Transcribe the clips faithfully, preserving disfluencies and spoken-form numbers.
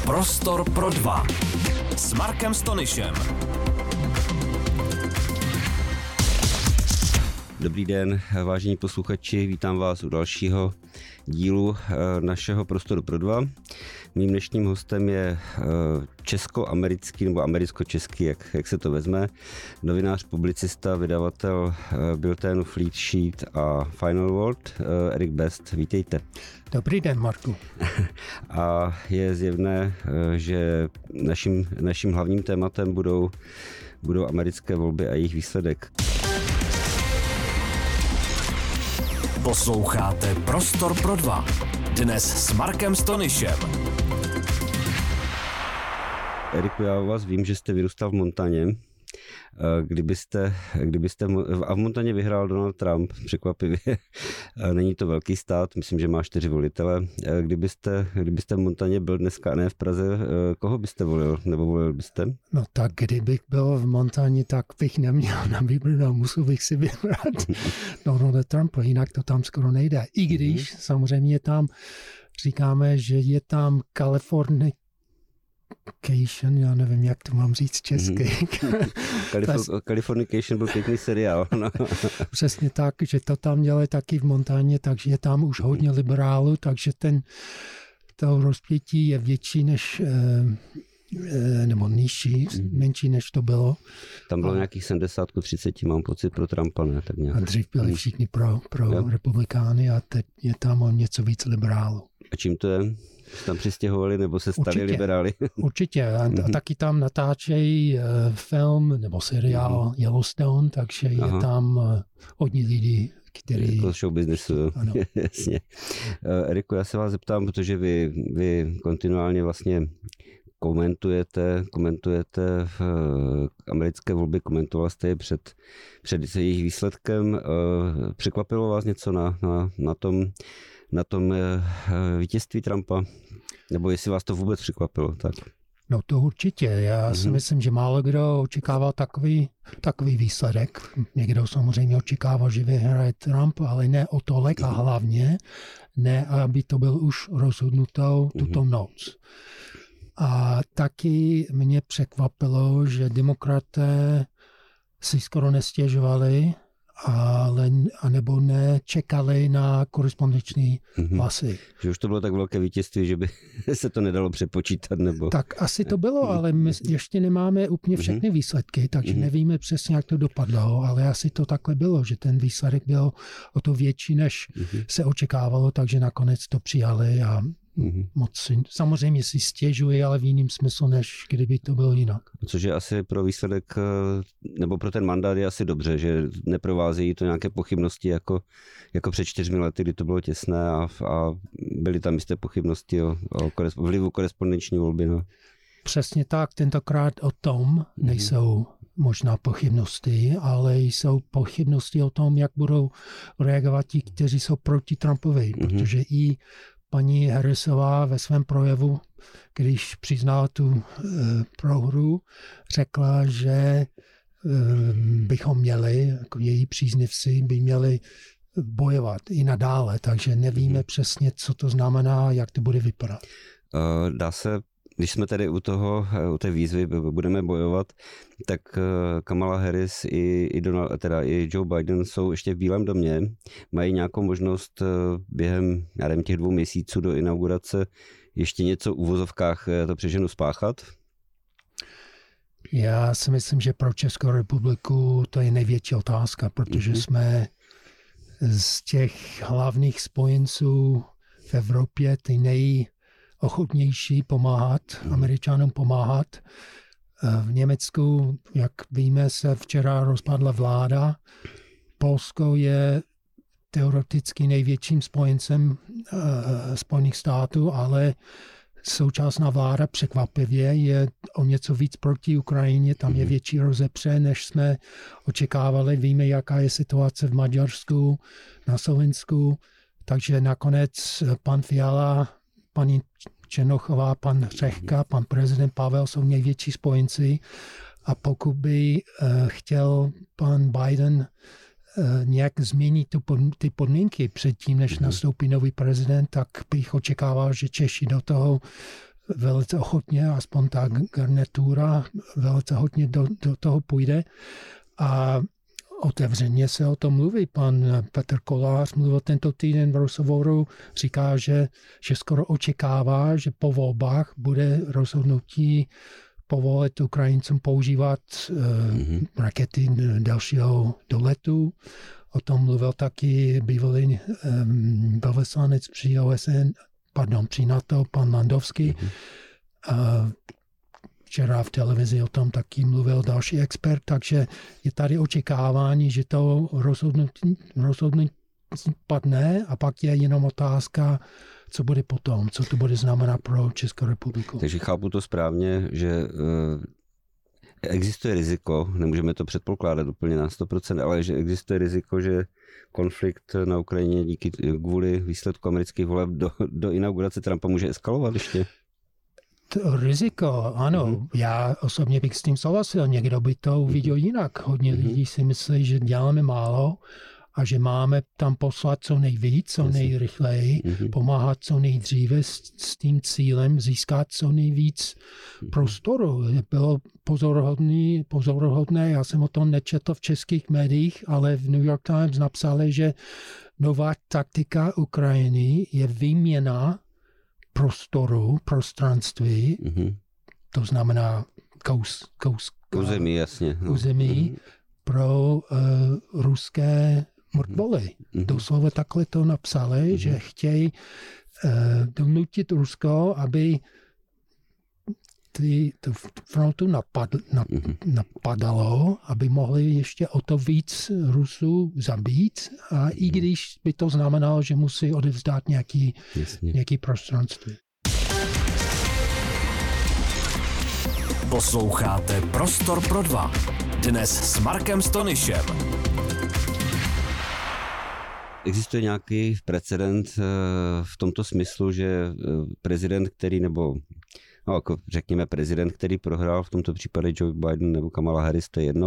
Prostor pro dva s Markem Stonyšem. Dobrý den, vážení posluchači, vítám vás u dalšího dílu našeho Prostoru pro dva. Mým dnešním hostem je česko-americký nebo americko-český, jak, jak se to vezme, novinář, publicista, vydavatel bulletinu Fleet Sheet a Final World, Erik Best. Vítejte. Dobrý den, Marku. A je zjevné, že naším, naším hlavním tématem budou, budou americké volby a jejich výsledek. Posloucháte Prostor pro dva. Dnes s Markem Stonyšem. Eriku, já o vás vím, že jste vyrůstal v Montaně. Kdybyste, kdybyste, a v Montaně vyhrál Donald Trump, překvapivě. Není to velký stát, myslím, že má čtyři volitele. Kdybyste, kdybyste v Montaně byl dneska a ne v Praze, koho byste volil, nebo volil byste? No tak kdybych byl v Montaně, tak bych neměl na výběr, musel bych si vybrat Donalda Trumpa, jinak to tam skoro nejde. I když mm. samozřejmě tam říkáme, že je tam Kalifornie, já nevím, jak to mám říct česky. Mm. Californication byl pěkný seriál. No. Přesně tak, že to tam dělají taky v Montaně, takže je tam už hodně liberálů, takže ten to rozpětí je větší než, nebo nižší, mm. menší než to bylo. Tam bylo a, nějakých sedmdesát ku třiceti, mám pocit, pro Trumpa, ne? Tak nějak. A dřív byli všichni pro, pro republikány a teď je tam o něco víc liberálů. A čím to je? Tam přistěhovali nebo se stali určitě, liberáli? Určitě. A, a taky tam natáčejí uh, film nebo seriál mm. Yellowstone, takže je Aha. tam uh, hodně lidí, který... Jako show businessu, jasně. Uh, Eriku, já se vás zeptám, protože vy, vy kontinuálně vlastně komentujete, komentujete v uh, americké volby, komentoval jste je před, před jejich výsledkem. Uh, překvapilo vás něco na, na, na tom, na tom uh, vítězství Trumpa? Nebo jestli vás to vůbec překvapilo? Tak. No to určitě. Já mm-hmm. si myslím, že málo kdo očekával takový, takový výsledek. Někdo samozřejmě očekával, že vyhraje Trump, ale ne o tolik a hlavně ne, aby to byl už rozhodnutou tuto mm-hmm. noc. A taky mě překvapilo, že demokraté si skoro nestěžovali, ale anebo nečekali na korespondenční hlasy. Mm-hmm. Že už to bylo tak velké vítězství, že by se to nedalo přepočítat, nebo... Tak asi to bylo, ale my ještě nemáme úplně všechny výsledky, takže mm-hmm. nevíme přesně, jak to dopadlo, ale asi to takhle bylo, že ten výsledek byl o to větší, než mm-hmm. se očekávalo, takže nakonec to přijali a Mm-hmm. moc si, samozřejmě si stěžuji, ale v jiném smyslu, než kdyby to bylo jinak. Což je asi pro výsledek, nebo pro ten mandát je asi dobře, že neprovázejí to nějaké pochybnosti jako, jako před čtyřmi lety, kdy to bylo těsné a, a byly tam jisté pochybnosti o, o koresp- vlivu korespondenční volby. No. Přesně tak, tentokrát o tom nejsou mm-hmm. možná pochybnosti, ale jsou pochybnosti o tom, jak budou reagovat ti, kteří jsou proti Trumpovi, mm-hmm. protože i paní Harrisová ve svém projevu, když přiznala tu e, prohru, řekla, že e, bychom měli, jako její příznivci, by měli bojovat i nadále, takže nevíme mm. přesně, co to znamená, jak to bude vypadat. Uh, dá se, když jsme tady u toho, u té výzvy budeme bojovat, tak Kamala Harris i, i, Donald, teda i Joe Biden jsou ještě v Bílém domě. Mají nějakou možnost během, já nevím, těch dvou měsíců do inaugurace ještě něco v uvozovkách to přeženu spáchat? Já si myslím, že pro Českou republiku to je největší otázka, protože mm-hmm. jsme z těch hlavních spojenců v Evropě ty nej ochotnější pomáhat, Američanům pomáhat. V Německu, jak víme, se včera rozpadla vláda. Polsko je teoreticky největším spojencem uh, Spojených států, ale současná vláda překvapivě je o něco víc proti Ukrajině. Tam je větší rozepře, než jsme očekávali. Víme, jaká je situace v Maďarsku, na Slovensku. Takže nakonec pan Fiala, paní Černochová, pan Řehka, pan prezident Pavel jsou největší spojenci a pokud by uh, chtěl pan Biden uh, nějak změnit tu, ty podmínky předtím, než nastoupí nový prezident, tak bych očekával, že Češi do toho velice ochotně, aspoň ta garnitura velice ochotně do, do toho půjde. A otevřeně se o tom mluví. Pan Petr Kolář mluvil tento týden v rozhovoru, říká, že, že skoro očekává, že po volbách bude rozhodnutí povolit Ukrajincům používat mm-hmm. uh, rakety dalšího doletu. O tom mluvil taky bývalý um, velvyslanec při O S N, pardon, při NATO, pan Landovský. Mm-hmm. Uh, Včera v televizi o tom taky mluvil další expert, takže je tady očekávání, že to rozhodnutí, rozhodnutí padne a pak je jenom otázka, co bude potom, co to bude znamenat pro Českou republiku. Takže chápu to správně, že existuje riziko, nemůžeme to předpokládat úplně na sto procent, ale že existuje riziko, že konflikt na Ukrajině díky kvůli výsledku amerických voleb do, do inaugurace Trumpa může eskalovat ještě? To riziko, ano. Mm-hmm. Já osobně bych s tím souhlasil. Někdo by to uviděl mm-hmm. jinak. Hodně mm-hmm. lidí si myslí, že děláme málo a že máme tam poslat co nejvíc, co yes. nejrychleji, mm-hmm. pomáhat co nejdříve s, s tím cílem získat co nejvíc mm-hmm. prostoru. Bylo pozoruhodný, pozoruhodné, já jsem o tom nečetl v českých médiích, ale v New York Times napsali, že nová taktika Ukrajiny je výměna prostoru, prostranství, mm-hmm. to znamená kous, kous, území, jasně. No. Území mm-hmm. pro uh, ruské mrtvoly. Mm-hmm. Doslova takhle to napsali, mm-hmm. že chtějí uh, donutit Rusko, aby ty, tu frontu napad, nap, mm-hmm. napadalo, aby mohli ještě o to víc Rusů zabít, a mm-hmm. i když by to znamenalo, že musí odevzdat nějaký, nějaký prostranství. Posloucháte Prostor pro dva. Dnes s Markem Stonyšem. Existuje nějaký precedent v tomto smyslu, že prezident, který nebo no, jako řekněme prezident, který prohrál, v tomto případě Joe Biden nebo Kamala Harris, to je jedno,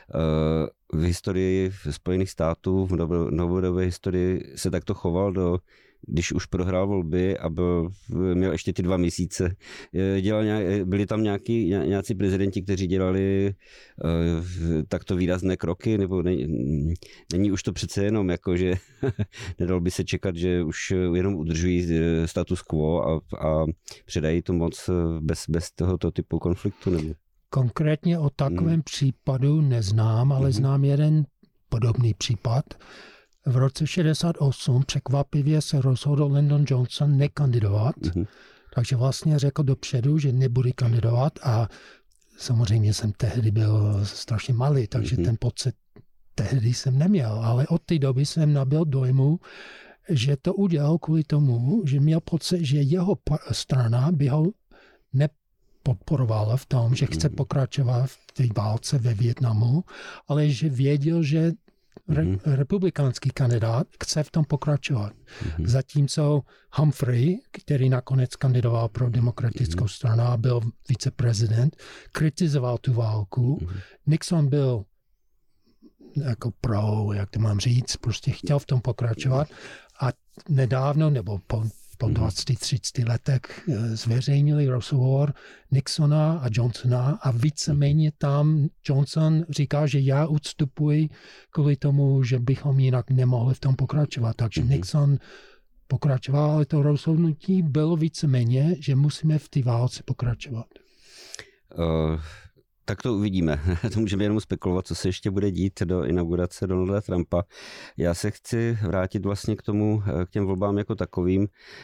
v historii Spojených států, v novodobé historii se takto choval, do, když už prohrál volby a byl, měl ještě ty dva měsíce. Dělal nějak, byli tam nějaký, nějací prezidenti, kteří dělali uh, takto výrazné kroky, nebo ne, není už to přece jenom jako, že nedal by se čekat, že už jenom udržují status quo a, a předají tu moc bez, bez tohoto typu konfliktu? Nebo? Konkrétně o takovém hmm. případu neznám, ale hmm. znám jeden podobný případ. V roce šedesát osm překvapivě se rozhodl Lyndon Johnson nekandidovat, mm-hmm. takže vlastně řekl dopředu, že nebude kandidovat a samozřejmě jsem tehdy byl strašně malý, takže mm-hmm. ten pocit tehdy jsem neměl, ale od té doby jsem nabyl dojmu, že to udělal kvůli tomu, že měl pocit, že jeho strana by ho nepodporovala v tom, že chce pokračovat v té válce ve Vietnamu, ale že věděl, že Re- republikánský kandidát chce v tom pokračovat. Mm-hmm. Zatímco Humphrey, který nakonec kandidoval pro demokratickou mm-hmm. stranu a byl viceprezident, kritizoval tu válku. Mm-hmm. Nixon byl jako pro, jak to mám říct, prostě chtěl v tom pokračovat a nedávno, nebo po, po dvaceti třiceti letech zveřejnili rozhovor Nixona a Johnsona a víceméně tam Johnson říká, že já odstupuji kvůli tomu, že bychom jinak nemohli v tom pokračovat. Takže mm-hmm. Nixon pokračoval, ale to rozhodnutí bylo víceméně, že musíme v té válce pokračovat. Uh... Tak to uvidíme. To můžeme jenom spekulovat, co se ještě bude dít do inaugurace Donalda Trumpa. Já se chci vrátit vlastně k tomu, k těm volbám jako takovým.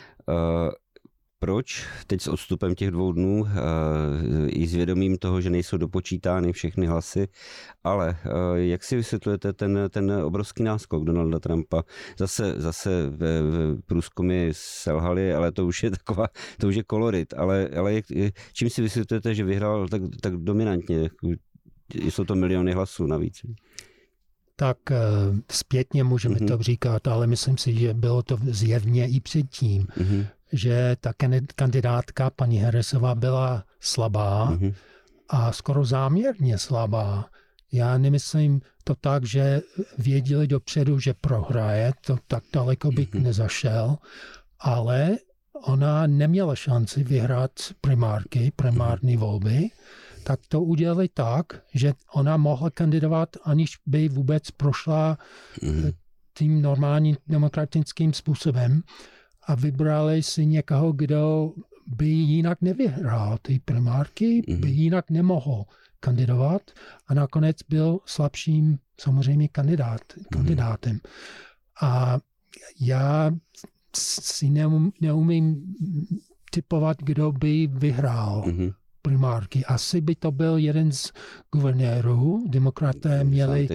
Proč teď s odstupem těch dvou dnů i s vědomím toho, že nejsou dopočítány všechny hlasy, ale jak si vysvětlujete ten, ten obrovský náskok Donalda Trumpa? Zase, zase v, v průzkumy selhali, ale to už je taková, to už je kolorit, ale, ale jak, čím si vysvětlujete, že vyhrál tak, tak dominantně? Jsou to miliony hlasů navíc. Tak zpětně můžeme mm-hmm. to říkat, ale myslím si, že bylo to zjevně i předtím. Mm-hmm. že ta kandidátka paní Harrisová byla slabá mm-hmm. a skoro záměrně slabá. Já nemyslím to tak, že věděli dopředu, že prohraje, to tak daleko bych mm-hmm. nezašel, ale ona neměla šanci vyhrát primárky, primární volby, tak to udělali tak, že ona mohla kandidovat, aniž by vůbec prošla tím normálním demokratickým způsobem a vybrali si někoho, kdo by jinak nevyhrál ty primárky, by jinak nemohl kandidovat a nakonec byl slabším samozřejmě kandidát, kandidátem. A já si neum, neumím typovat, kdo by vyhrál mm-hmm. primárky. Asi by to byl jeden z guvernérů. Demokraté měli,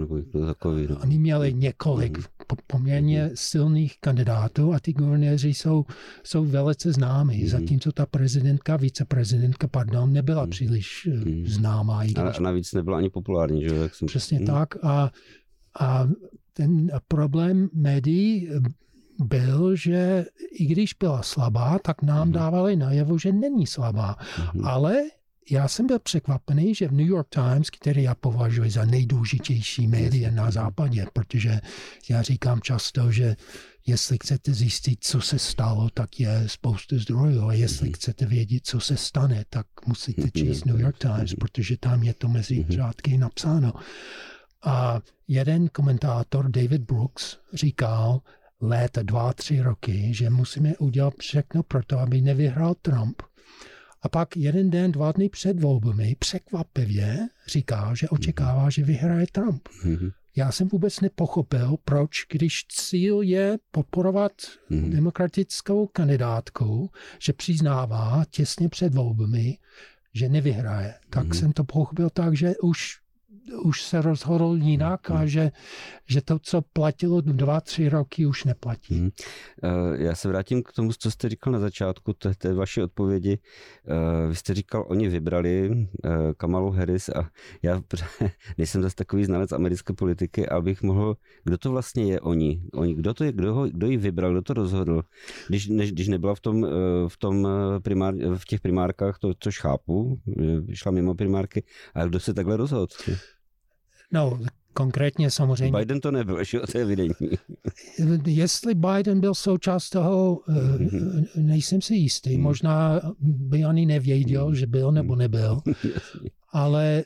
oni měli několik mm-hmm. poměrně mm-hmm. silných kandidátů a ty guvernéři jsou, jsou velice známí. Mm-hmm. Zatímco ta prezidentka, viceprezidentka, pardon, nebyla mm-hmm. příliš mm-hmm. známá. A navíc nebyla ani populární. Že? Jak jsem... Přesně mm-hmm. tak. A, a ten problém médií byl, že i když byla slabá, tak nám dávali najevo, že není slabá. Mm-hmm. Ale já jsem byl překvapený, že v New York Times, který já považuji za nejdůležitější média na západě, protože já říkám často, že jestli chcete zjistit, co se stalo, tak je spoustu zdrojů. A jestli mm-hmm. chcete vědět, co se stane, tak musíte číst New York Times, protože tam je to mezi řádky napsáno. A jeden komentátor, David Brooks, říkal léta dva, tři roky, že musíme udělat všechno pro to, aby nevyhrál Trump. A pak jeden den, dva dny před volbami překvapivě říká, že očekává, že vyhraje Trump. Mm-hmm. Já jsem vůbec nepochopil, proč, když cíl je podporovat mm-hmm. demokratickou kandidátku, že přiznává těsně před volbami, že nevyhraje. Tak mm-hmm. jsem to pochopil tak, že už už se rozhodl jinak a že, že to, co platilo dva, tři roky, už neplatí. Hmm. Já se vrátím k tomu, co jste říkal na začátku té, té vaší odpovědi. Vy jste říkal, oni vybrali Kamalu Harris a já nejsem zase takový znalec americké politiky, abych mohl, kdo to vlastně je oni? oni kdo, to je, kdo, ho, kdo ji vybral, kdo to rozhodl? Když, než, když nebyla v, tom, v, tom primár, v těch primárkách, to, což chápu, šla mimo primárky, ale kdo se takhle rozhodl? No, konkrétně samozřejmě... Biden to nebyl, že to je evidentní. Jestli Biden byl součást toho, nejsem si jistý. Možná by ani nevěděl, že byl nebo nebyl. Ale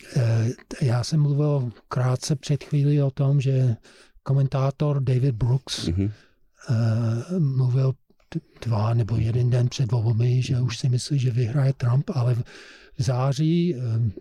já jsem mluvil krátce před chvílí o tom, že komentátor David Brooks mluvil dva nebo jeden den před volbami, že už si myslí, že vyhraje Trump, ale v září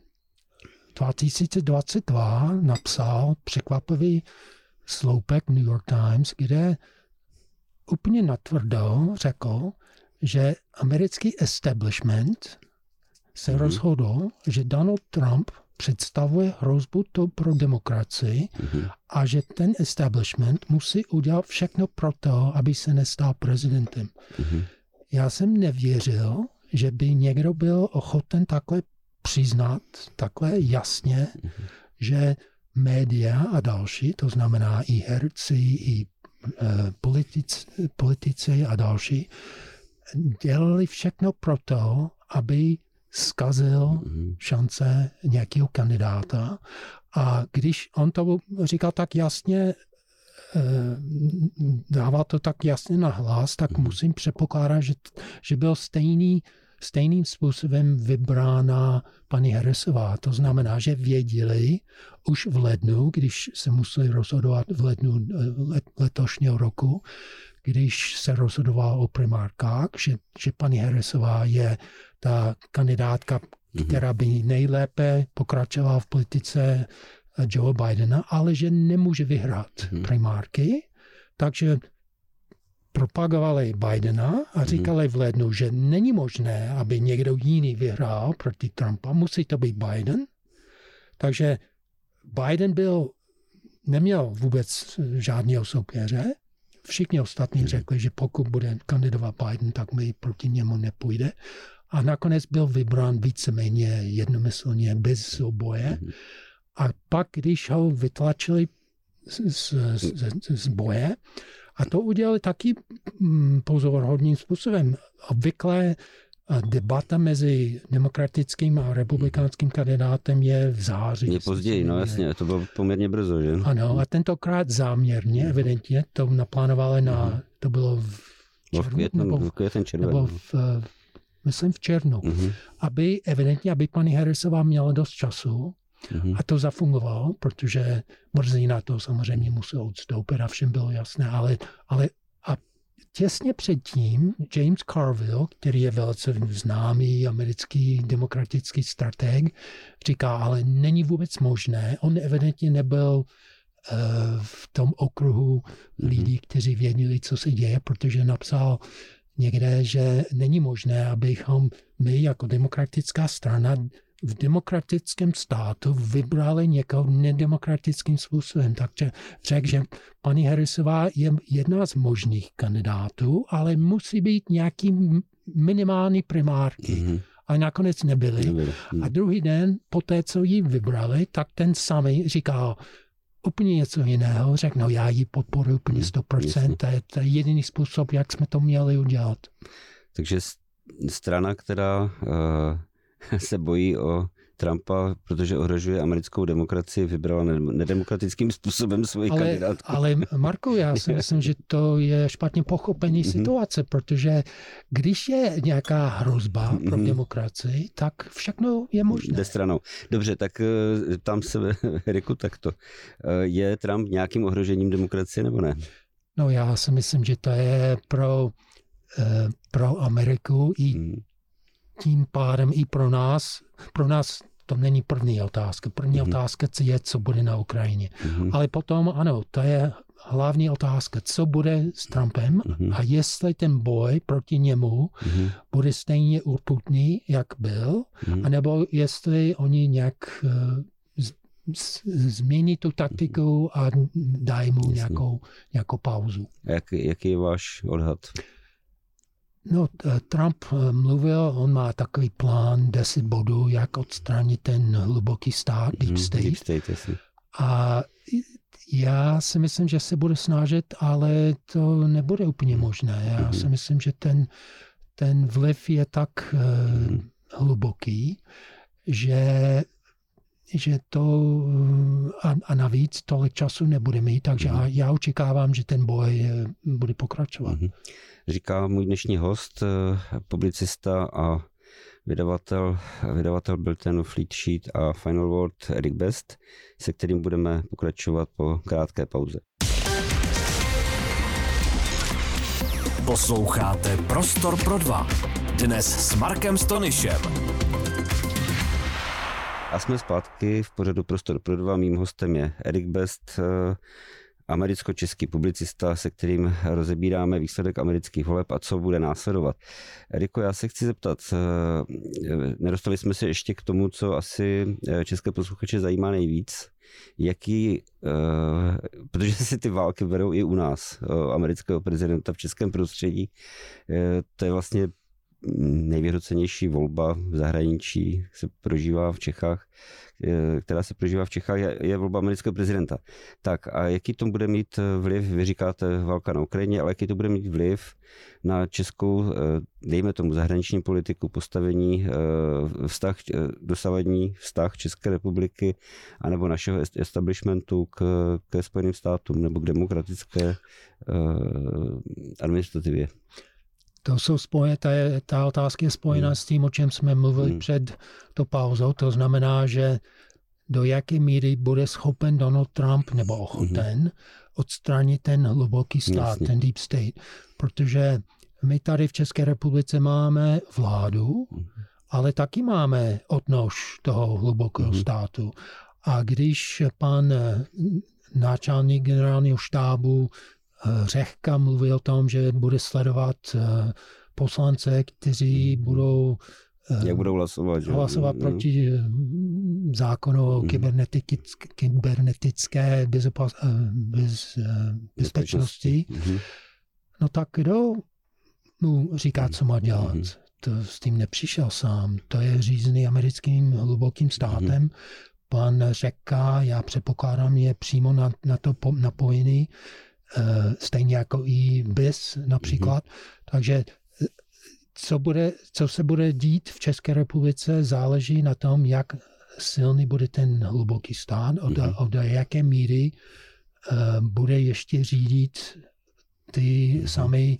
dva tisíce dvacet dva napsal překvapivý sloupek New York Times, kde úplně natvrdo řekl, že americký establishment se mm-hmm. rozhodl, že Donald Trump představuje hrozbu to pro demokracii mm-hmm. a že ten establishment musí udělat všechno pro to, aby se nestal prezidentem. Mm-hmm. Já jsem nevěřil, že by někdo byl ochoten takhle přiznat takhle jasně, mm-hmm. že média a další, to znamená i herci, i e, politici, politici a další, dělali všechno pro to, aby zkazil mm-hmm. šance nějakého kandidáta. A když on to říkal tak jasně, e, dával to tak jasně na hlas, tak mm-hmm. musím předpokládat, že, že byl stejný stejným způsobem vybrána paní Harrisová. To znamená, že věděli už v lednu, když se museli rozhodovat v lednu let, letošního roku, když se rozhodoval o primárkách, že, že paní Harrisová je ta kandidátka, která by nejlépe pokračovala v politice Joe Bidena, ale že nemůže vyhrát primárky. Takže propagovali Bidena a říkali v lednu, že není možné, aby někdo jiný vyhrál proti Trumpa, musí to být Biden. Takže Biden byl, neměl vůbec žádného soupeře. Všichni ostatní řekli, že pokud bude kandidovat Biden, tak my proti němu nepůjde. A nakonec byl vybrán víceméně jednomyslně bez souboje. A pak, když ho vytlačili z, z, z, z boje, a to udělali taky pozoruhodným způsobem. Obvykle debata mezi demokratickým a republikánským kandidátem je v září. Je později, no jasně, to bylo poměrně brzo, že? Ano, a tentokrát záměrně, evidentně, to naplánovali na, to bylo v červnu, květnu, nebo, v květen, červen, nebo v, myslím v červnu, mm-hmm. aby evidentně, aby paní Harrisová měla dost času. Mm-hmm. A to zafungovalo, protože brzy na to samozřejmě musel odstoupit a všem bylo jasné, ale, ale a těsně předtím James Carville, který je velice známý americký demokratický strateg, říká, ale není vůbec možné, on evidentně nebyl uh, v tom okruhu mm-hmm. lidí, kteří věděli, co se děje, protože napsal někde, že není možné, abychom my jako demokratická strana v demokratickém státu vybrali někoho nedemokratickým způsobem. Takže řekl, že paní Harrisová je jedna z možných kandidátů, ale musí být nějaký minimální primárky. Mm-hmm. A nakonec nebyly. nebyly. A druhý den, po té, co ji vybrali, tak ten samý říkal úplně něco jiného. Řekl, no já ji podporuji úplně sto procent. To je, to je jediný způsob, jak jsme to měli udělat. Takže strana, která uh... se bojí o Trumpa, protože ohrožuje americkou demokracii, vybrala nedemokratickým způsobem svoji ale, kandidátku. Ale Marko, já si myslím, že to je špatně pochopení mm-hmm. situace, protože když je nějaká hrozba mm-hmm. pro demokracii, tak všechno je možné. Jde stranou. Dobře, tak tam se, Riku, takto. Je Trump nějakým ohrožením demokracie nebo ne? No já si myslím, že to je pro, pro Ameriku i mm. tím pádem i pro nás, pro nás to není první otázka. První mm-hmm. otázka je, co bude na Ukrajině. Mm-hmm. Ale potom, ano, to je hlavní otázka, co bude s Trumpem mm-hmm. a jestli ten boj proti němu mm-hmm. bude stejně urputný, jak byl, mm-hmm. anebo jestli oni nějak uh, z, z, změní tu taktiku a dají mu nějakou, nějakou pauzu. Jak, jaký je váš odhad? No, Trump mluvil, on má takový plán deset bodů, jak odstranit ten hluboký stát, deep state. Deep state, jasně. A já si myslím, že se bude snažit, ale to nebude úplně možné. Já si myslím, že ten, ten vliv je tak uh, hluboký, že, že to a, a navíc tolik času nebude mít, takže mm. já očekávám, že ten boj bude pokračovat. Mm. Říká můj dnešní host, publicista a vydavatel, vydavatel bulletinu Fleet Sheet a Final Word Erik Best, se kterým budeme pokračovat po krátké pauze. Posloucháte Prostor pro dva. Dnes s Markem Stonyšem. A jsme zpátky v pořadu Prostor pro dva. Mým hostem je Erik Best, americko-český publicista, se kterým rozebíráme výsledek amerických voleb a co bude následovat. Eriko, já se chci zeptat, nedostali jsme se ještě k tomu, co asi české posluchače zajímá nejvíc, jaký, protože si ty války berou i u nás, amerického prezidenta v českém prostředí, to je vlastně nejvyhrocenější volba v zahraničí, se prožívá v Čechách, která se prožívá v Čechách, je, je volba amerického prezidenta. Tak a jaký to bude mít vliv, vy říkáte válka na Ukrajině, ale jaký to bude mít vliv na českou, dejme tomu, zahraniční politiku, postavení, vztah, dosavadní vztah České republiky anebo našeho establishmentu k, k Spojeným státům nebo k demokratické uh, administrativě? To jsou spojené, ta, ta otázka je spojená hmm. s tím, o čem jsme mluvili hmm. před to pauzou. To znamená, že do jaké míry bude schopen Donald Trump nebo ochoten hmm. odstranit ten hluboký stát, Jasně. ten deep state. Protože my tady v České republice máme vládu, hmm. ale taky máme odnož toho hlubokého hmm. státu. A když pan náčelník generálního štábu Řehka mluví o tom, že bude sledovat poslance, kteří budou Jak budou hlasovat, hlasovat že? proti zákonu o kybernetické bezopas, bez, bezpečnosti. No tak kdo mu říká, co má dělat? To s tím nepřišel sám. To je řízený americkým hlubokým státem. Pan Řehka, já předpokládám, je přímo na, na to napojený. Stejně jako i B I S například. Mm-hmm. Takže co, bude, co se bude dít v České republice, záleží na tom, jak silný bude ten hluboký stát, od, mm-hmm. od jaké míry uh, bude ještě řídit ty mm-hmm. samé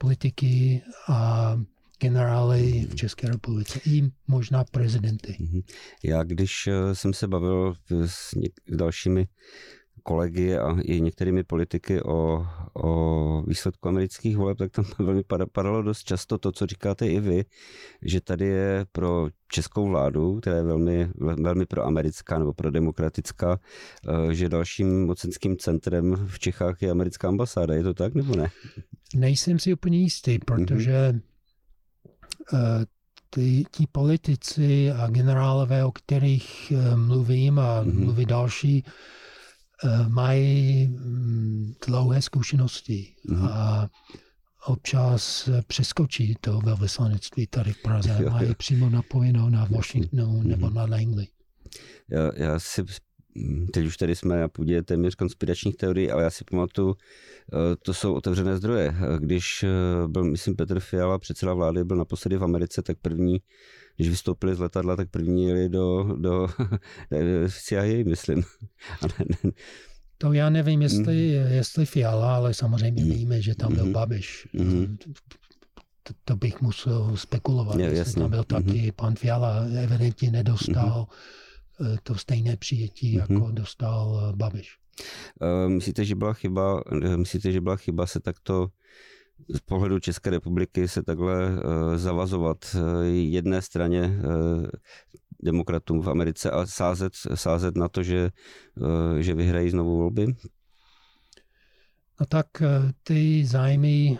politiky a generály v České republice, i možná prezidenty. Já když jsem se bavil s dalšími kolegy a i některými politiky o, o výsledku amerických voleb, tak tam velmi padalo dost často to, co říkáte i vy, že tady je pro českou vládu, která je velmi, velmi proamerická nebo prodemokratická, že dalším mocenským centrem v Čechách je americká ambasáda. Je to tak nebo ne? Nejsem si úplně jistý, protože mm-hmm. ty, ti politici a generálové, o kterých mluvím a mm-hmm. mluví další, mají dlouhé zkušenosti mm-hmm. a občas přeskočí to velvyslanectví tady v Praze. Jo, jo. Mají přímo napojeno na Washingtonu mm-hmm. nebo na Langley. Já, já si, teď už tady jsme na půdě téměř konspiračních teorií, ale já si pamatuju, to jsou otevřené zdroje. Když byl, myslím, Petr Fiala, předseda vlády, byl naposledy v Americe, tak první, když vystoupili z letadla, tak první jeli do, do C I A, myslím. To já nevím, jestli, mm. jestli Fiala, ale samozřejmě víme, že tam byl mm. Babiš. Mm. To, to bych musel spekulovat. Je, jestli tam byl taky mm. pan Fiala, evidentně nedostal mm. to stejné přijetí, mm. jako dostal Babiš. Myslíte, že byla chyba, myslíte, že byla chyba se takto z pohledu České republiky se takhle uh, zavazovat uh, jedné straně uh, demokratům v Americe a sázet, sázet na to, že, uh, že vyhrají znovu volby? No tak uh, ty zájmy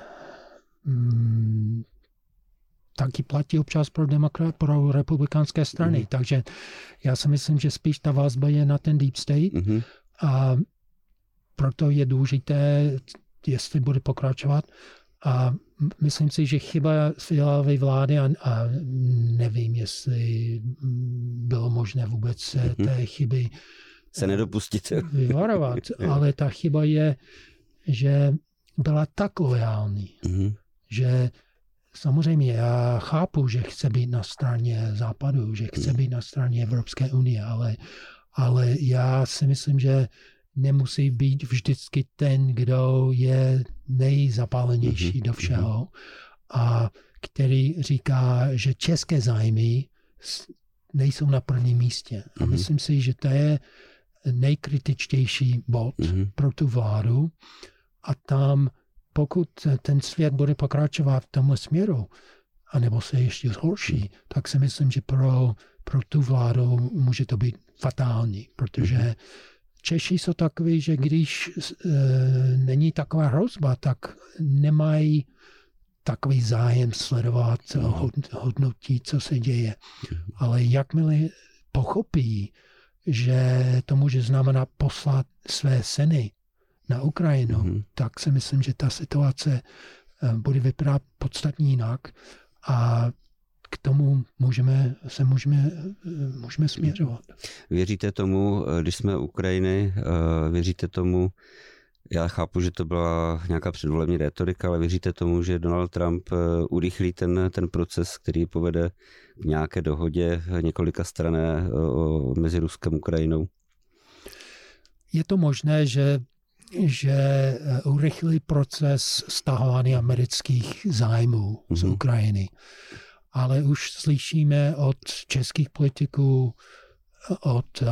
mm, taky platí občas pro, demokrat, pro republikánské strany. Mm. Takže já si myslím, že spíš ta vazba je na ten deep state mm-hmm. a proto je důležité, jestli bude pokračovat. A myslím si, že chyba Fialovy vlády, a, a nevím, jestli bylo možné vůbec se té chyby se nedopustit vyvarovat, ale ta chyba je, že byla tak loajální, mm-hmm. že samozřejmě já chápu, že chce být na straně Západu, že chce být na straně Evropské unie, ale, ale já si myslím, že nemusí být vždycky ten, kdo je nejzapálenější mm-hmm. do všeho a který říká, že české zájmy nejsou na prvním místě. A mm-hmm. myslím si, že to je nejkritičtější bod mm-hmm. pro tu vládu a tam, pokud ten svět bude pokračovat v tomhle směru, anebo se ještě zhorší, mm-hmm. tak si myslím, že pro, pro tu vládu může to být fatální, protože mm-hmm. Češi jsou takový, že když e, není taková hrozba, tak nemají takový zájem sledovat hod, hodnotí, co se děje. Ale jakmile pochopí, že to může znamenat poslat své syny na Ukrajinu, mm-hmm. tak si myslím, že ta situace bude vypadat podstatně jinak a k tomu můžeme, se můžeme, můžeme směřovat. Věříte tomu, když jsme u Ukrajiny, věříte tomu, já chápu, že to byla nějaká předvolební retorika, ale věříte tomu, že Donald Trump urychlí ten, ten proces, který povede k nějaké dohodě několika strané mezi Ruskem a Ukrajinou? Je to možné, že, že urychlí proces stahování amerických zájmů mm-hmm. z Ukrajiny. Ale už slyšíme od českých politiků, od uh,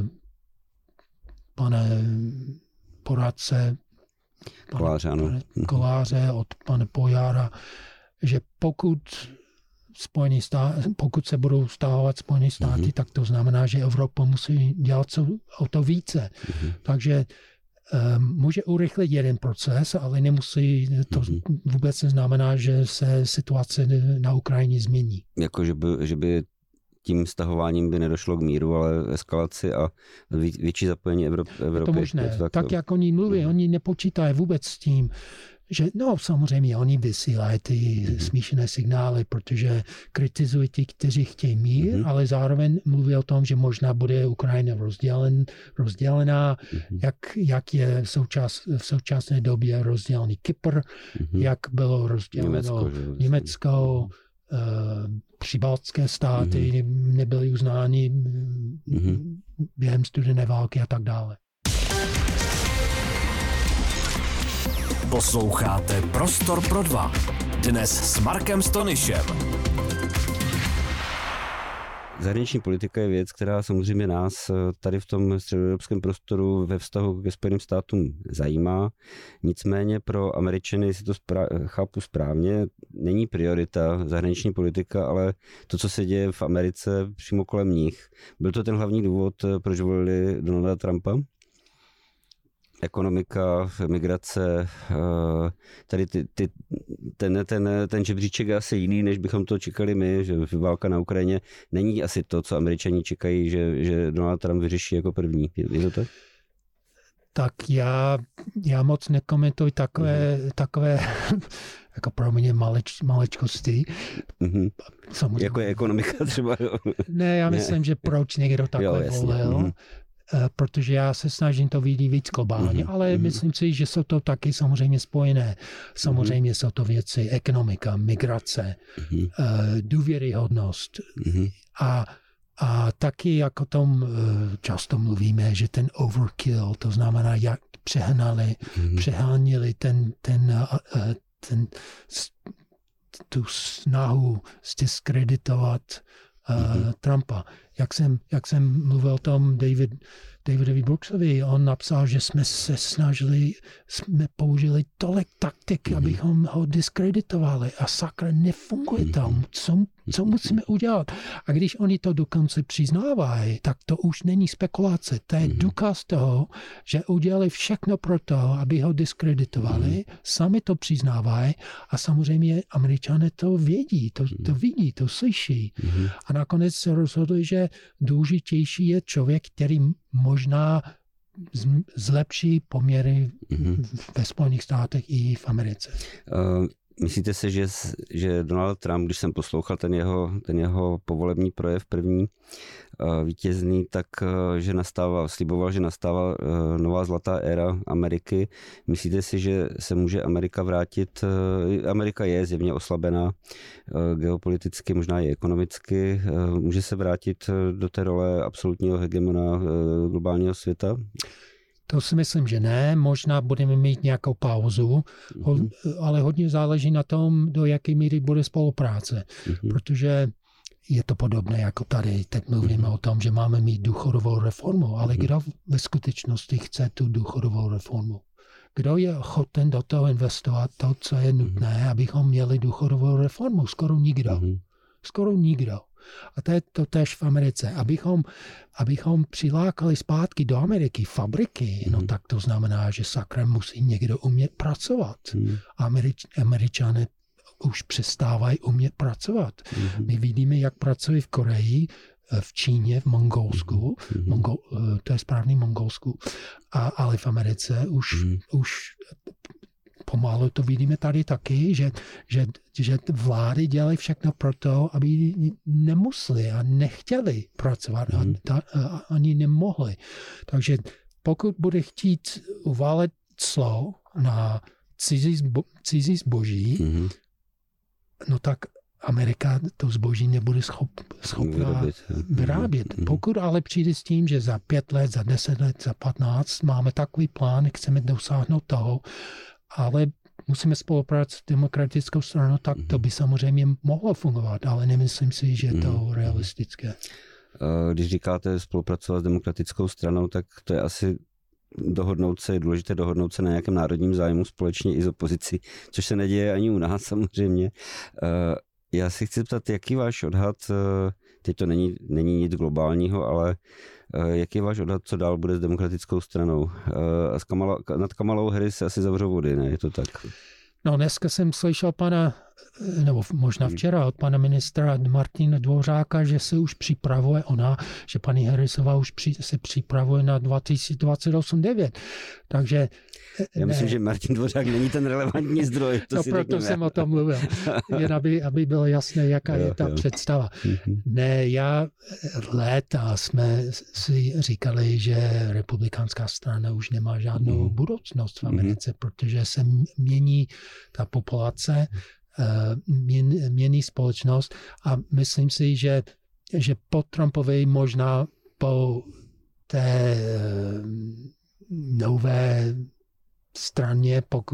pana poradce, Koláře, pana, Koláře, od pana Pojára, že pokud, Spojený stát, pokud se budou stahovat Spojené státy, mm-hmm. tak to znamená, že Evropa musí dělat co, o to více. Mm-hmm. Takže může urychlit jeden proces, ale nemusí, to vůbec neznamená, že se situace na Ukrajině změní. Jako, že by, že by tím stahováním by nedošlo k míru, ale eskalaci a větší zapojení Evropy. Je to možné. Tak, tak jak oni mluví, mm. oni nepočítají vůbec s tím, že no samozřejmě oni vysílají ty mm-hmm. smíšené signály, protože kritizují ty, kteří chtějí mír, mm-hmm. ale zároveň mluví o tom, že možná bude Ukrajina rozdělen, rozdělená, mm-hmm. jak, jak je v, součas, v současné době rozdělený Kypr, mm-hmm. jak bylo rozděleno Německo, že? Německo uh, přibaltské státy mm-hmm. nebyly uznány mm-hmm. během studené války a tak dále. Posloucháte Prostor pro dva. Dnes s Markem Stonyšem. Zahraniční politika je věc, která samozřejmě nás tady v tom středoevropském prostoru ve vztahu ke Spojeným státům zajímá. Nicméně pro Američany, si to sprá- chápu správně, není priorita zahraniční politika, ale to, co se děje v Americe přímo kolem nich. Byl to ten hlavní důvod, proč volili Donalda Trumpa? Ekonomika, migrace, tady ty, ty, ten, ten, ten žebříček je asi jiný, než bychom to čekali my, že válka na Ukrajině není asi to, co Američani čekají, že, že Donald Trump vyřeší jako první. Je to tak? Tak já, já moc nekomentuji takové, mm-hmm. takové jako pro mě maleč, malečkosti. Mm-hmm. Jako je ekonomika třeba? Ne, já myslím, ne. že proč někdo takhle jo, volil. Mm-hmm. Protože já se snažím to vidět víc globálně, mm-hmm. ale mm-hmm. myslím si, že jsou to taky samozřejmě spojené. Samozřejmě mm-hmm. jsou to věci ekonomika, migrace, mm-hmm. důvěryhodnost mm-hmm. a, a taky, jak o tom často mluvíme, že ten overkill, to znamená, jak přehnali, mm-hmm. přehánili ten, ten, ten, tu snahu zdiskreditovat mm-hmm. Trumpa. Jak jsem, jak jsem mluvil o tom David, Davidovi Brooksovi, on napsal, že jsme se snažili, jsme použili tolik taktik, mm-hmm. abychom ho diskreditovali a sakra, nefunguje to. Co, co musíme udělat? A když oni to dokonce přiznávají, tak to už není spekulace. To je mm-hmm. důkaz toho, že udělali všechno pro to, aby ho diskreditovali, mm-hmm. sami to přiznávají a samozřejmě Američané to vědí, to, to vidí, to slyší. Mm-hmm. A nakonec se rozhodli, že důležitější je člověk, který možná zlepší poměry mm-hmm. ve Spojených státech i v Americe. Uh, myslíte si, že, že Donald Trump, když jsem poslouchal ten jeho, ten jeho povolební projev první, uh, vítězný, tak uh, že nastává, sliboval, že nastává uh, nová zlatá éra Ameriky. Myslíte si, že se může Amerika vrátit? Uh, Amerika je zjevně oslabená uh, geopoliticky, možná i ekonomicky. Uh, může se vrátit do té role absolutního hegemona uh, globálního světa? To si myslím, že ne. Možná budeme mít nějakou pauzu, mm-hmm. ale hodně záleží na tom, do jaké míry bude spolupráce. Mm-hmm. Protože je to podobné jako tady. Teď mluvíme mm-hmm. o tom, že máme mít důchodovou reformu, ale mm-hmm. kdo ve skutečnosti chce tu důchodovou reformu? Kdo je ochoten do toho investovat to, co je nutné, mm-hmm. abychom měli důchodovou reformu? Skoro nikdo. Mm-hmm. Skoro nikdo. A to je to též v Americe. Abychom, abychom přilákali zpátky do Ameriky fabriky, mm. no tak to znamená, že sakra musí někdo umět pracovat. Mm. Američ, Američané už přestávají umět pracovat. Mm. My vidíme, jak pracují v Koreji, v Číně, v Mongolsku, mm. Mongol, to je správný Mongolsku, a, ale v Americe už, mm. už pomalu to vidíme tady taky, že, že, že vlády dělají všechno pro to, aby nemuseli a nechtěli pracovat mm. a, a, a ani nemohli. Takže pokud bude chtít uvalit clo na cizí, zbo, cizí zboží, mm. no tak Amerika to zboží nebude schop, schopná vyrábět. vyrábět. Mm. Pokud ale přijde s tím, že za pět let, za deset let, za patnáct máme takový plán, chceme dosáhnout toho, ale musíme spolupracovat s demokratickou stranou, tak to by samozřejmě mohlo fungovat, ale nemyslím si, že je to realistické. Když říkáte spolupracovat s demokratickou stranou, tak to je asi dohodnout se, je důležité dohodnout se na nějakém národním zájmu společně i s opozicí, což se neděje ani u nás samozřejmě. Já si chci ptat, jaký váš odhad, teď to není, není nic globálního, ale jaký je váš odhad, co dál bude s demokratickou stranou? S Kamala, nad Kamalou Harris se asi zavřou vody, ne? Je to tak? No dneska jsem slyšel pana, nebo možná včera od pana ministra Martina Dvořáka, že se už připravuje ona, že paní Harrisová už při, se připravuje na dva tisíce dvacet osm devět. Takže já myslím, ne. že Martin Dvořák není ten relevantní zdroj. To no si proto jsem o tom mluvil. Jen aby, aby bylo jasné, jaká jo, je ta jo. představa. Mm-hmm. Ne, já léta jsme si říkali, že republikánská strana už nemá žádnou mm. budoucnost v Americe, mm-hmm. protože se mění ta populace, měn, mění společnost a myslím si, že, že po Trumpovi možná po té nové straně, pokud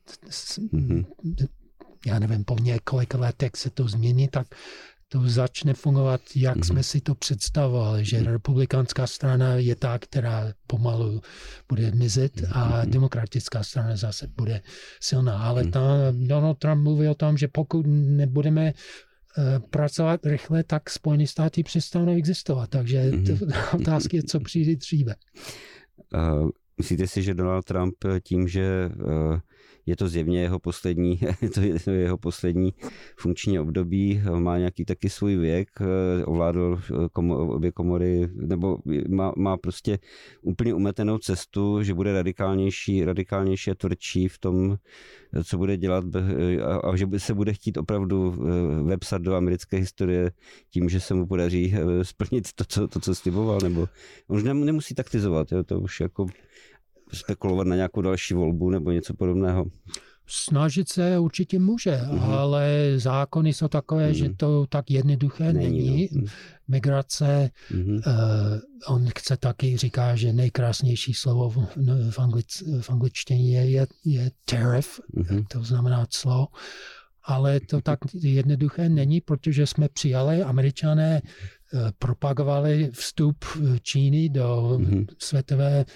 mm-hmm. já nevím, po několika letech se to změní, tak to začne fungovat, jak mm-hmm. jsme si to představovali, že republikánská strana je ta, která pomalu bude mizet a mm-hmm. demokratická strana zase bude silná. Ale mm-hmm. tam Donald Trump mluví o tom, že pokud nebudeme pracovat rychle, tak Spojené státy přestanou existovat. Takže mm-hmm. otázka je, co přijde dříve. Uh, myslíte si, že Donald Trump tím, že uh, je to zjevně jeho poslední, to je jeho poslední funkční období, má nějaký taky svůj věk, ovládl komo, obě komory, nebo má, má prostě úplně umetenou cestu, že bude radikálnější, radikálnější a tvrdší v tom, co bude dělat a že se bude chtít opravdu vepsat do americké historie tím, že se mu podaří splnit to, co, to, co sliboval, nebo on už nemusí taktizovat, jo, to už jako spekulovat na nějakou další volbu nebo něco podobného. Snažit se určitě může, mm-hmm. ale zákony jsou takové, mm-hmm. že to tak jednoduché není. není. No. Migrace, mm-hmm. uh, on chce taky, říká, že nejkrásnější slovo v, v, anglic, v angličtině je, je, je tariff, mm-hmm. to znamená clo, ale to tak jednoduché není, protože jsme přijali, Američané uh, propagovali vstup Číny do mm-hmm. světové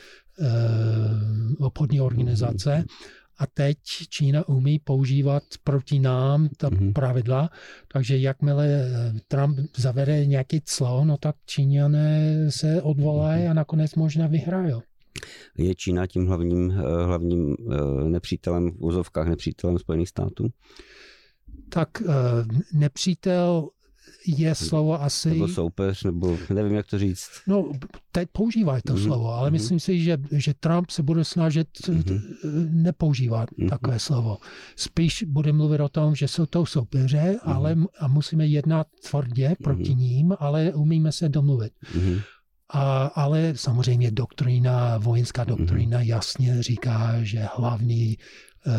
uh, obchodní organizace. Mm-hmm. A teď Čína umí používat proti nám ta mm-hmm. pravidla, takže jakmile Trump zavede nějaký clo, no tak Číňané se odvolají a nakonec možná vyhrají. Je Čína tím hlavním, hlavním nepřítelem, v úzovkách nepřítelem Spojených států? Tak nepřítel je slovo asi... Nebo soupeř, nebo nevím, jak to říct. No, teď používají to mm-hmm. slovo, ale mm-hmm. myslím si, že, že Trump se bude snažit mm-hmm. nepoužívat mm-hmm. takové slovo. Spíš bude mluvit o tom, že jsou to soupeře, mm-hmm. ale a musíme jednat tvrdě proti mm-hmm. ním, ale umíme se domluvit. Mm-hmm. A, ale samozřejmě doktrína, vojenská doktrína mm-hmm. jasně říká, že hlavní uh,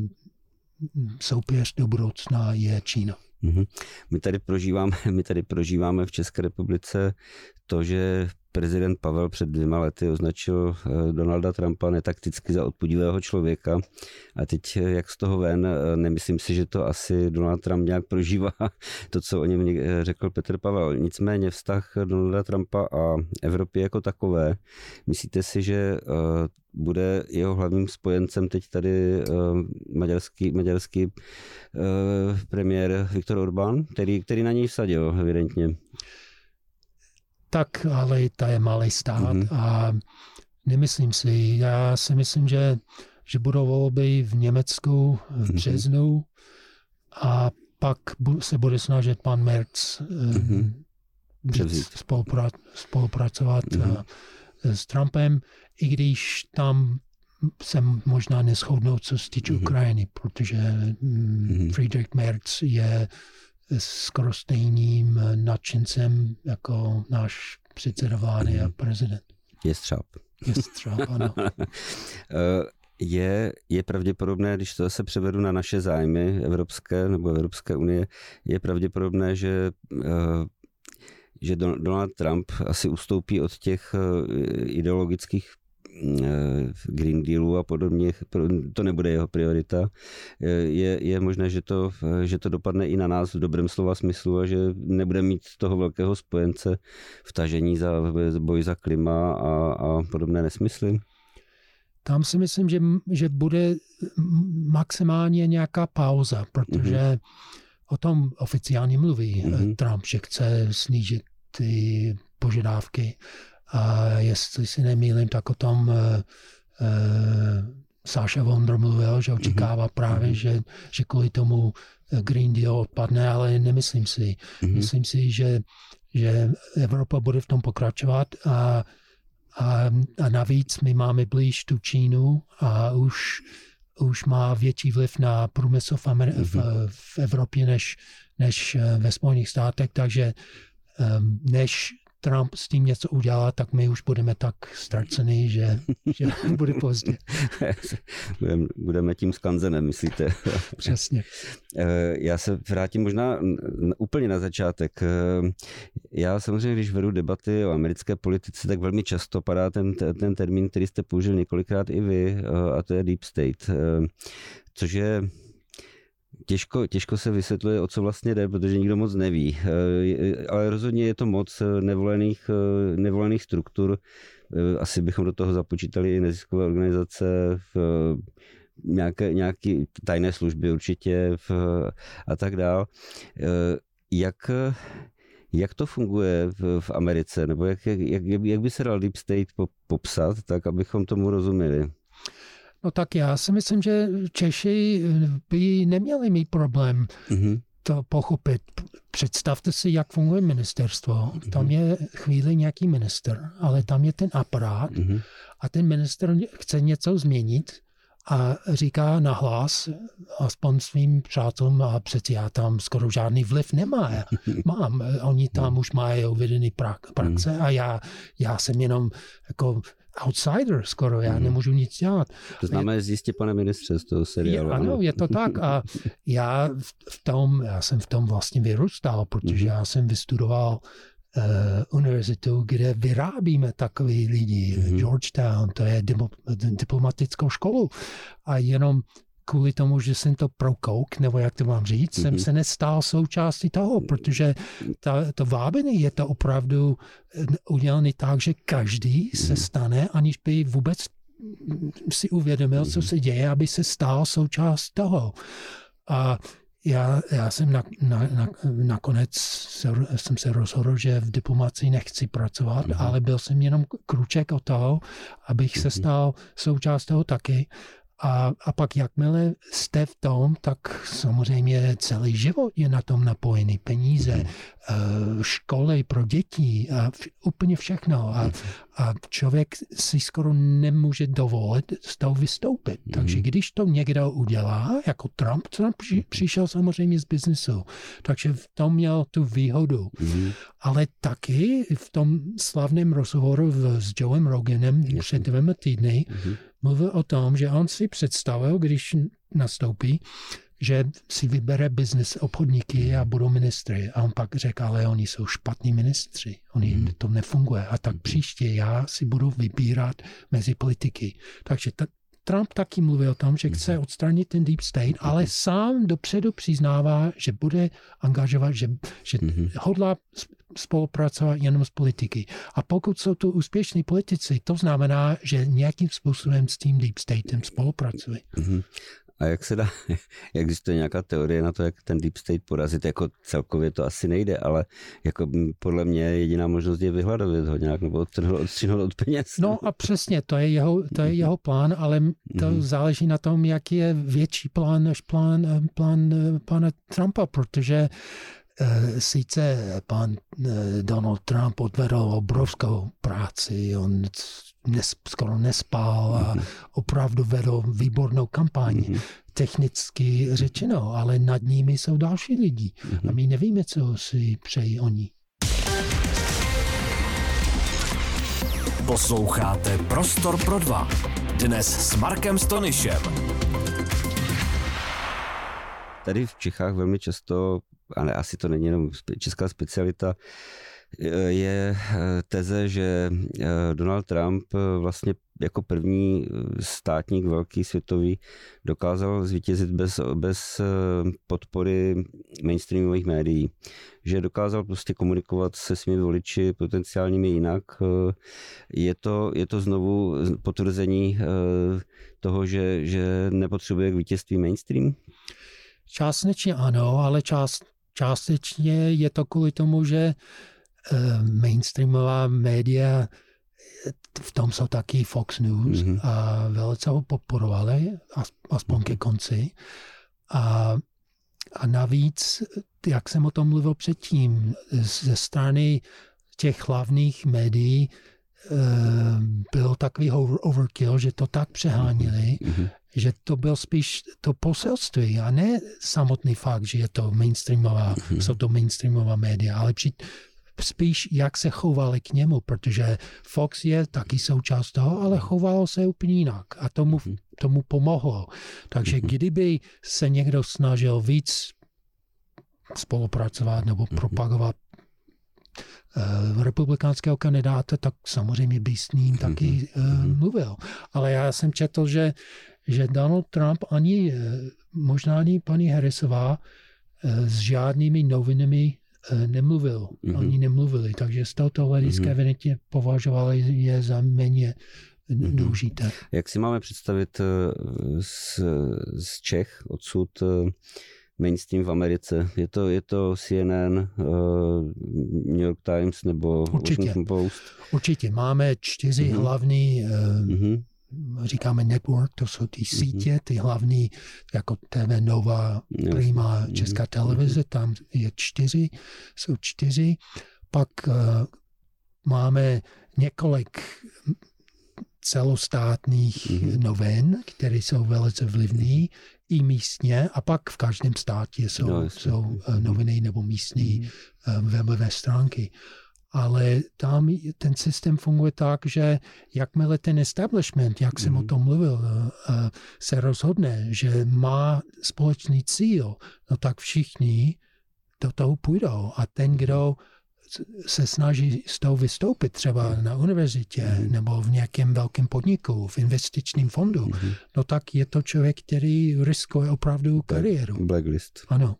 soupeř do budoucna je Čína. My tady prožíváme, my tady prožíváme v České republice to, že prezident Pavel před dvěma lety označil Donalda Trumpa netakticky za odpudivého člověka. A teď jak z toho ven, nemyslím si, že to asi Donald Trump nějak prožívá, to, co o něm řekl Petr Pavel. Nicméně vztah Donalda Trumpa a Evropy jako takové, myslíte si, že bude jeho hlavním spojencem teď tady maďarský, maďarský premiér Viktor Orbán, který, který na něj vsadil evidentně? Tak, ale to je malý stát mm-hmm. a nemyslím si. Já si myslím, že, že budou volby v Německu v březnu a pak se bude snažit pan Merz mm-hmm. spolupra- spolupracovat mm-hmm. s Trumpem, i když tam se možná neshodnou, co se týče mm-hmm. Ukrajiny, protože mm-hmm. Friedrich Merz je skoro stejným nadšencem jako náš předseda vlády a prezident. Je střáp. Je střáp, ano. Je, je pravděpodobné, když to se převedu na naše zájmy evropské nebo Evropské unie, je pravděpodobné, že, že Donald Trump asi ustoupí od těch ideologických Green Dealu a podobně, to nebude jeho priorita. Je, je možné, že to, že to dopadne i na nás v dobrém slova smyslu a že nebude mít toho velkého spojence v tažení za boj za klima a, a podobné nesmysly? Tam si myslím, že, že bude maximálně nějaká pauza, protože mm-hmm. o tom oficiálně mluví mm-hmm. Trump, že chce snížit ty požadavky. A jestli si nemýlím, tak o tom uh, uh, Sáša Vondra mluvil, že očekává mm-hmm. právě, že, že kvůli tomu Green Deal odpadne, ale nemyslím si. Mm-hmm. Myslím si, že, že Evropa bude v tom pokračovat a, a, a navíc my máme blíž tu Čínu a už, už má větší vliv na průmysl v, Amer- mm-hmm. v, v Evropě než, než ve Spojených státech, takže um, než Trump s tím něco udělá, tak my už budeme tak ztracený, že, že bude pozdě. Budeme, budeme tím skanzenem, myslíte? Přesně. Já se vrátím možná úplně na začátek. Já samozřejmě, když vedu debaty o americké politice, tak velmi často padá ten, ten termín, který jste použil několikrát i vy, a to je deep state. což je těžko, těžko se vysvětluje, o co vlastně jde, protože nikdo moc neví. Ale rozhodně je to moc nevolených, nevolených struktur. Asi bychom do toho započítali i neziskové organizace, nějaké, nějaké tajné služby určitě a tak dál. Jak, jak to funguje v, v Americe? Nebo jak, jak, jak by se dal Deep State popsat, tak abychom tomu rozuměli? No tak já si myslím, že Češi by neměli mít problém mm-hmm. to pochopit. Představte si, jak funguje ministerstvo. Mm-hmm. Tam je chvíli nějaký minister, ale tam je ten aparát mm-hmm. a ten minister chce něco změnit a říká nahlas, aspoň svým přátelům, a přeci já tam skoro žádný vliv nemá. Mám. Oni tam už mají uvedený praxe a já, já jsem jenom jako outsider skoro, já nemůžu nic dělat. To znamená zjistě, pane ministře, z toho seriálu. Ano, je to tak a já v tom, já jsem v tom vlastně vyrůstal, protože já jsem vystudoval uh, univerzitu, kde vyrábíme takový lidi. Mm-hmm. Georgetown, to je diplomatickou školu. A jenom kvůli tomu, že jsem to prokouk, nebo jak to mám říct, mm-hmm. jsem se nestal součástí toho, protože ta, to vábení je to opravdu udělané tak, že každý mm-hmm. se stane, aniž by vůbec si uvědomil, mm-hmm. co se děje, aby se stal součást toho. A já, já jsem na, na, na, nakonec se, jsem se rozhodl, že v diplomacii nechci pracovat, mm-hmm. ale byl jsem jenom kruček od toho, abych mm-hmm. se stal součást toho taky. A, a pak jakmile jste v tom, tak samozřejmě celý život je na tom napojený. Peníze, mm. školy pro děti, a úplně všechno. A, a člověk si skoro nemůže dovolit z toho vystoupit. Mm. Takže když to někdo udělá, jako Trump, Trump přišel samozřejmě z biznesu, takže v tom měl tu výhodu. Mm. Ale taky v tom slavném rozhovoru s Joeem Roganem před dvěma týdny mm. mluvil o tom, že on si představil, když nastoupí, že si vybere biznes obchodníky a budou ministry. A on pak řekl, ale oni jsou špatní ministři. Oni, mm. to nefunguje. A tak příště já si budu vybírat mezi politiky. Takže ta, Trump taky mluvil o tom, že chce odstranit ten deep state, ale sám dopředu přiznává, že bude angažovat, že, že mm-hmm. hodlá spolupracovat jenom s politiky. A pokud jsou to úspěšní politici, to znamená, že nějakým způsobem s tím deep statem spolupracují. Mm-hmm. A jak se dá, existuje nějaká teorie na to, jak ten deep state porazit, jako celkově to asi nejde, ale jako podle mě jediná možnost je vyhladovit ho nějak, nebo odstřihnout od peněz. No a přesně, to je jeho, to je jeho plán, ale to mm-hmm. záleží na tom, jaký je větší plán než plán, plán pana Trumpa, protože sice pan Donald Trump odvedl obrovskou práci, on nes, skoro nespal a opravdu vedl výbornou kampaň, mm-hmm. technicky řečeno, ale nad nimi jsou další lidi mm-hmm. a my nevíme, co si přejí oni. Posloucháte Prostor pro dva. Dnes s Markem Stonyšem. Tady v Čechách velmi často, ale asi to není jenom česká specialita, je teze, že Donald Trump vlastně jako první státník velký světový dokázal zvítězit bez, bez podpory mainstreamových médií. Že dokázal prostě komunikovat se svými voliči potenciálními jinak. Je to, je to znovu potvrzení toho, že, že nepotřebuje k vítězství mainstream? Částečně ano, ale část, částečně je to kvůli tomu, že mainstreamová média, v tom jsou taky Fox News mm-hmm. a velice ho podporovali, aspoň ke konci. A, a navíc, jak jsem o tom mluvil předtím, ze strany těch hlavních médií byl takový overkill, že to tak přehánili, mm-hmm. že to byl spíš to poselství a ne samotný fakt, že je to mainstreamová, mm-hmm. jsou to mainstreamová média, ale při, spíš jak se chovali k němu, protože Fox je taky součást toho, ale chovalo se úplně jinak a tomu, tomu pomohlo. Takže kdyby se někdo snažil víc spolupracovat nebo propagovat uh, republikánského kandidáta, tak samozřejmě by s ním taky uh, mluvil. Ale já jsem četl, že, že Donald Trump ani, možná ani paní Harrisová s žádnými novinami nemluvil. Mm-hmm. Oni nemluvili, takže z tohoto hlediska mm-hmm. evidentně považovali je za méně mm-hmm. důležité. Jak si máme představit z, z Čech odsud mainstream v Americe? Je to, je to C N N, New York Times nebo Určitě. Washington Post? Určitě. Máme čtyři mm-hmm. hlavní mm-hmm. říkáme network, to jsou ty sítě, ty hlavní, jako T V Nova, Prima, Česká televize, tam je čtyři, jsou čtyři. Pak uh, máme několik celostátních mm-hmm. novin, které jsou velice vlivný, i místně, a pak v každém státě jsou, no, jsou uh, noviny nebo místní mm-hmm. uh, webové stránky. Ale tam ten systém funguje tak, že jakmile ten establishment, jak jsem mm-hmm. o tom mluvil, se rozhodne, že má společný cíl, no tak všichni do toho půjdou. A ten, kdo se snaží z toho vystoupit třeba na univerzitě mm-hmm. nebo v nějakém velkém podniku, v investičním fondu, mm-hmm. no tak je to člověk, který riskuje opravdu kariéru. Blacklist. Ano.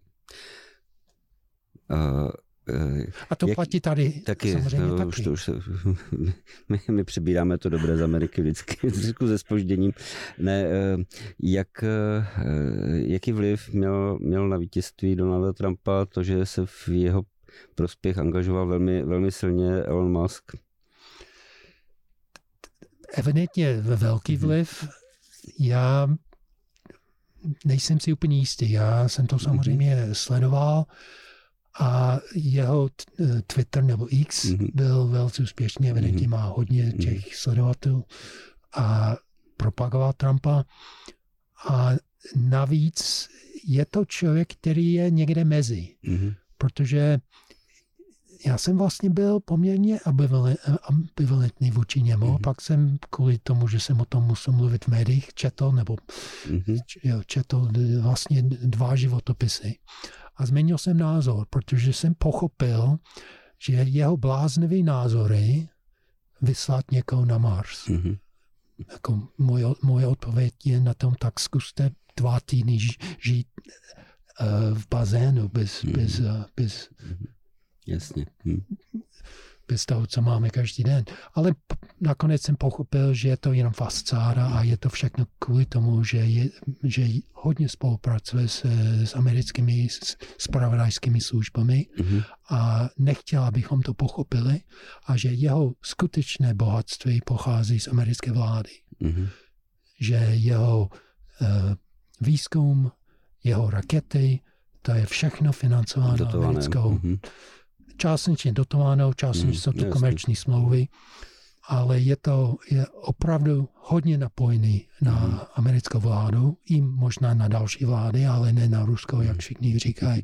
Uh... A to jak, platí tady taky, samozřejmě no, taky. Už to, už se, my, my přebíráme to dobré z Ameriky vždycky trošku se zpožděním. Ne, jak, jaký vliv měl, měl na vítězství Donalda Trumpa to, že se v jeho prospěch angažoval velmi, velmi silně Elon Musk? Evidentně velký vliv. Já nejsem si úplně jistý. Já jsem to samozřejmě sledoval. A jeho Twitter nebo X mm-hmm. byl velice úspěšný, evidentně mm-hmm. má hodně těch mm-hmm. sledovatelů a propagoval Trumpa. A navíc je to člověk, který je někde mezi, mm-hmm. protože já jsem vlastně byl poměrně ambivalentní vůči němu, mm-hmm. pak jsem kvůli tomu, že jsem o tom musel mluvit v médiích, četl, nebo mm-hmm. četl vlastně dva životopisy. A změnil jsem názor, protože jsem pochopil, že jeho bláznivý názory vyslat někoho na Mars. Mm-hmm. Jako moje, moje odpověď je na tom, tak zkuste dva týdny žít uh, v bazénu bez, mm-hmm. bez, uh, bez, Jasně. Mm. bez toho, co máme každý den. Ale p- nakonec jsem pochopil, že je to jenom fascáda a je to všechno kvůli tomu, že, je, že hodně spolupracuje s, s americkými zpravodajskými službami mm-hmm. a nechtěl, abychom to pochopili a že jeho skutečné bohatství pochází z americké vlády. Mm-hmm. Že jeho uh, výzkum, jeho rakety, to je všechno financováno Dotované. americkou mm-hmm. částečně dotováno, částečně jsou to komerční smlouvy, ale je to je opravdu hodně napojený na mm. americkou vládu, i možná na další vlády, ale ne na Rusko, jak všichni říkají,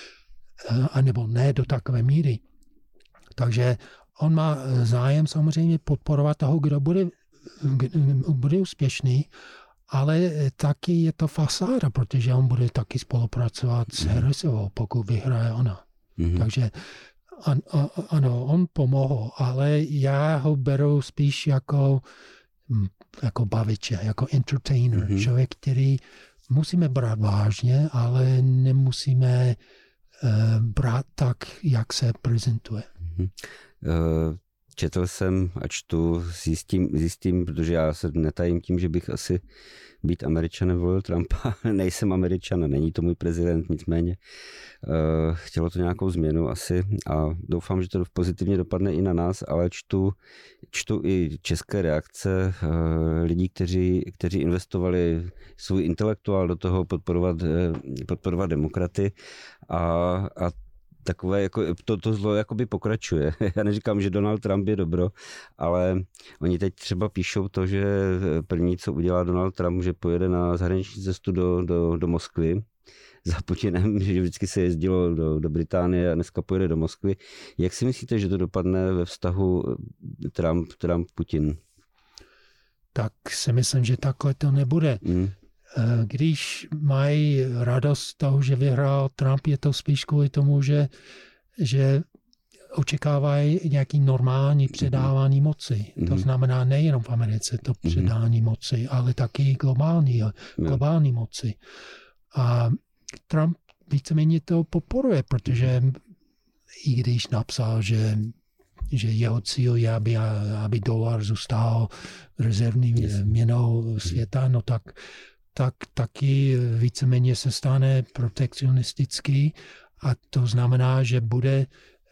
a nebo ne do takové míry. Takže on má zájem samozřejmě podporovat toho, kdo bude, kdo bude úspěšný, ale taky je to fasáda, protože on bude taky spolupracovat s Harrisovou, pokud vyhraje ona. Mm. Takže An, ano, on pomohl, ale já ho beru spíš jako, jako baviče, jako entertainer. Mm-hmm. Člověk, který musíme brát vážně, ale nemusíme uh, brát tak, jak se prezentuje. Mm-hmm. Uh, četl jsem a čtu s jistým, s jistým, protože já se netajím tím, že bych asi být Američanem volil Trumpa. Nejsem Američan, není to můj prezident, nicméně uh, chtělo to nějakou změnu asi a doufám, že to pozitivně dopadne i na nás, ale čtu, čtu i české reakce uh, lidí, kteří, kteří investovali svůj intelektuál do toho podporovat, uh, podporovat demokraty a, a takové, jako, to, to zlo jakoby pokračuje. Já neříkám, že Donald Trump je dobro, ale oni teď třeba píšou to, že první, co udělá Donald Trump, že pojede na zahraniční cestu do, do, do Moskvy za Putinem, že vždycky se jezdilo do, do Británie a dneska pojede do Moskvy. Jak si myslíte, že to dopadne ve vztahu Trump, Trump-Putin? Tak si myslím, že takhle to nebude. Mm. Když mají radost z toho, že vyhrál Trump, je to spíš kvůli tomu, že, že očekávají nějaký normální předávání moci. Mm-hmm. To znamená nejenom v Americe to předání mm-hmm. moci, ale taky globální, globální moci. A Trump víceméně to podporuje, protože i když napsal, že, že jeho cíl je, aby, aby dolar zůstal rezervní měnou světa, no tak, tak taky víceméně se stane protekcionistický a to znamená, že bude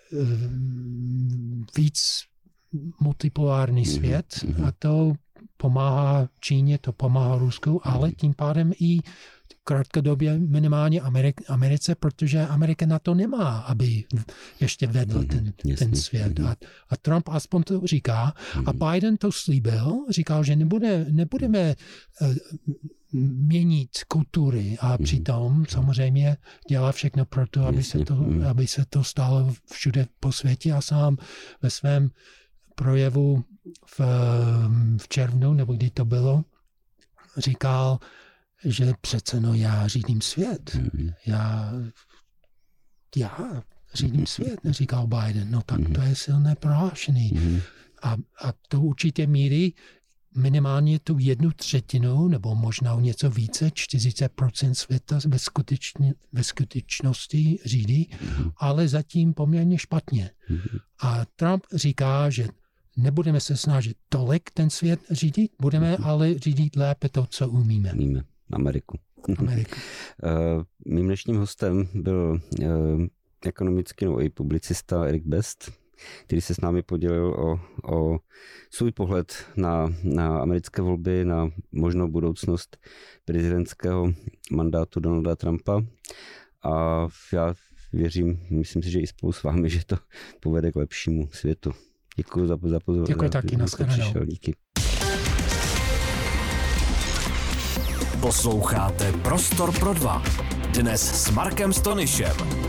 víc multipolární svět a to pomáhá Číně, to pomáhá Rusku, ale tím pádem i krátkodobě minimálně Americe, protože Amerika na to nemá, aby ještě vedl ten, ten svět. A, a Trump aspoň to říká. A Biden to slíbil, říkal, že nebude, nebudeme uh, měnit kultury a přitom samozřejmě dělá všechno pro to, aby se to, aby se to stalo všude po světě a sám ve svém projevu v, v červnu, nebo kdy to bylo, říkal, že přece no já řídím svět. Mm-hmm. Já, já řídím svět, říkal Biden. No tak mm-hmm. to je silné prohlášení. Mm-hmm. A, a to určitě míry minimálně tu jednu třetinu, nebo možná něco více, čtyřicet procent světa ve, skutečně, ve skutečnosti řídí, mm-hmm. ale zatím poměrně špatně. Mm-hmm. A Trump říká, že nebudeme se snažit tolik ten svět řídit, budeme mm-hmm. ale řídit lépe to, co umíme. Umíme. Ameriku. Ameriku. Mým dnešním hostem byl ekonomický no, i publicista Erik Best, který se s námi podělil o, o svůj pohled na, na americké volby, na možnou budoucnost prezidentského mandátu Donalda Trumpa. A já věřím, myslím si, že i spolu s vámi, že to povede k lepšímu světu. Děkuji za, za pozornost. Děkuji taky, nashledanou. Díky. Posloucháte Prostor pro dva. Dnes s Markem Stonyšem.